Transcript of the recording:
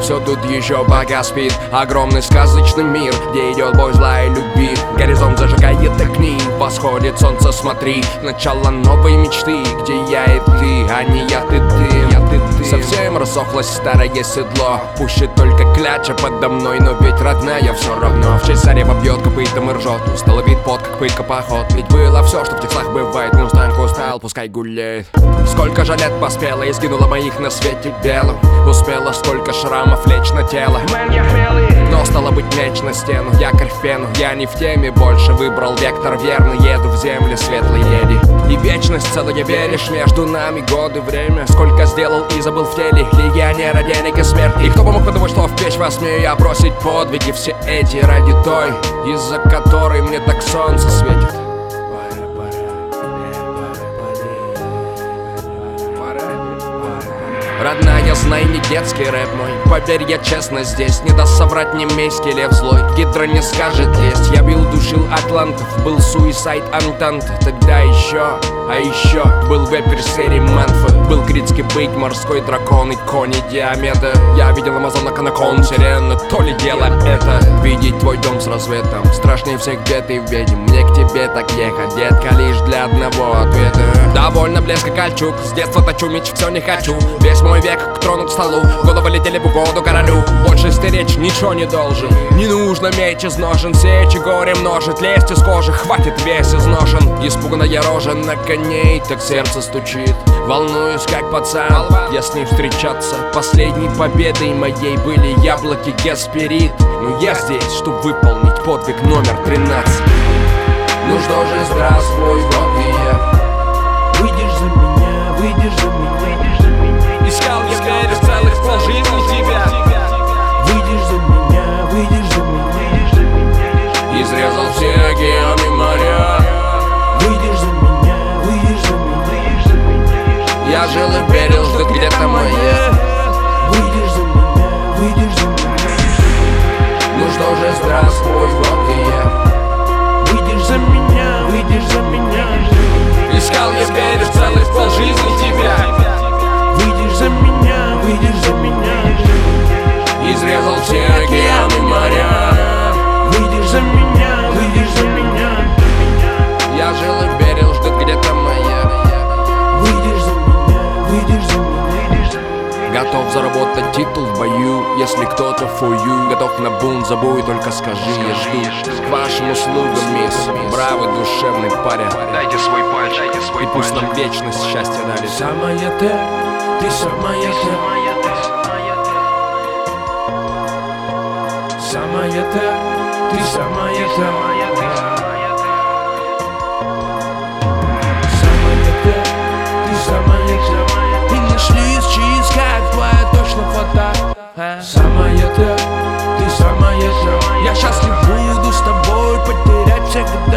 все тут еще пока спит. Огромный сказочный мир, где идет бой зла и любви. Горизонт зажигает огни, восходит солнце, смотри. Начало новой мечты, где я и ты, а не я, ты. Совсем рассохлось старое седло, пущет только кляча подо мной, но ведь родная все равно. В честь зарева бьет копытом и ржет, устало вид пот, как пытка поход. Ведь было все, что в текстах бывает, мустанг устал, пускай гуляет. Сколько же лет поспела и сгинула моих на свете белом. Успела столько шрамов лечь на тело. Но стало быть меч на стену, якорь в пену. Я не в теме больше, выбрал вектор верный. Еду в земли светлой леди. И вечность целая веришь, между нами годы, время. Сколько сделал и забыл в теле, легионера, денег и смерть. И кто бы мог подумать, что в печь вас смею я бросить подвиги все эти ради той, из-за которой мне так солнце светит. Родная, знай, не детский рэп мой. Поверь, я честно здесь. Не даст соврать мне мейский лев злой. Гидра не скажет лезть. Я бил, душил атлантов. Был суисайд антант. Тогда еще, а еще был вепер серии Мэнфа. Был критский бык, морской дракон и кони Диомеда. Я видел амазонок, анакон, сирена. То ли дело это видеть твой дом с рассветом. Страшнее всех бед и ведьм. Мне к тебе так ехать, детка, лишь для одного ответа. Довольно блеска кольчуг. С детства точу меч, все не хочу. Весь мой век к трону, к столу. Головы летели в угоду королю. Больше стеречь ничего не должен. Не нужно меч из ножен. Сечь и горе множит. Лезть из кожи, хватит весь изношен. Испуганная рожа на коней, так сердце стучит. Волнуюсь, как пацан, если встречаться. Последней победой моей были яблоки Гесперид. Но я здесь, чтобы выполнить подвиг номер 13. Ну что же, здравствуй, Богия. Выйдешь за меня, выйдешь за меня. Искал я верю целых полжизни тебя. Выйдешь за меня, выйдешь за меня. Изрезал все океаны моря. Выйдешь за меня, выйдешь за меня. Я жил и верил, ждет где-то моя. Выйдешь за меня, выйдешь за меня. Ну что же, здравствуй, Богия. Выйдешь за меня, выйдешь за меня. Искал я верю целых полжизни тебя. Выйдешь за меня, выйдешь за меня. Изрезал все океаны моря. Выйдешь за меня, выйдешь за меня. Я жил и верил, ждет где-то моя. Выйдешь за меня, выйдешь за меня. Готов заработать титул в бою, если кто-то for you. Готов на бунт, забудь, только скажи, я жду. К вашим услугам, мисс, бравый душевный парень. Дайте свой пальчик, дайте свой И пусть нам вечность счастья дали. Самая ты самая самая ты самая самая ты самая ты не шлиз, чиз, как твоя точно фото. Самая ты самая. Я счастлив буду с тобой потерять всех.